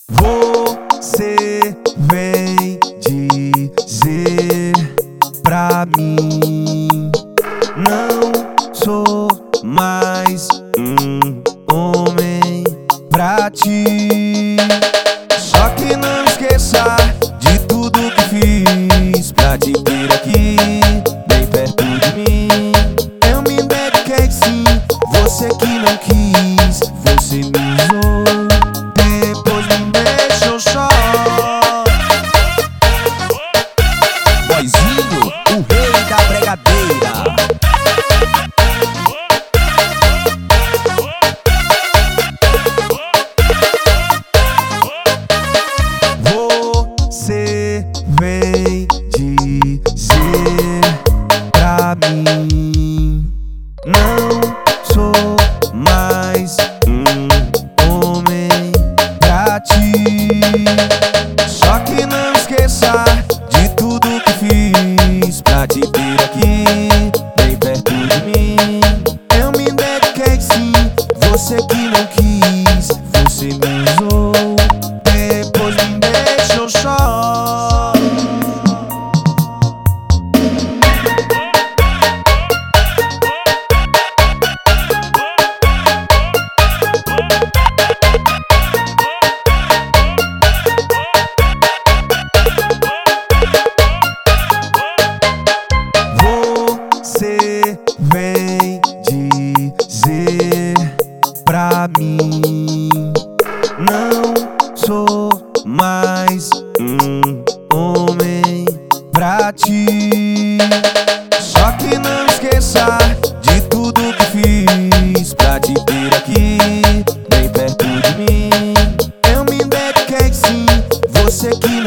Você vem dizer pra mim: não sou mais um homem pra ti. Só que não esqueça de tudo que fiz pra te ter aqui, bem perto de mim. Eu me dediquei sim, você que não quis, você me usou, depois me deixou só. Boyzinho, o rei da bregadeira. Você vem dizer pra mim: não sou mais um homem pra ti. Só que não esqueça de tudo que fiz pra te ter aqui, bem perto de mim. Eu me dediquei sim, você que não quis, você me usou, depois me deixou só. Você vem dizer pra mim: não sou mais um homem pra ti. Só que não esqueça de tudo que fiz pra te ter aqui, bem perto de mim. Eu me dediquei sim, você que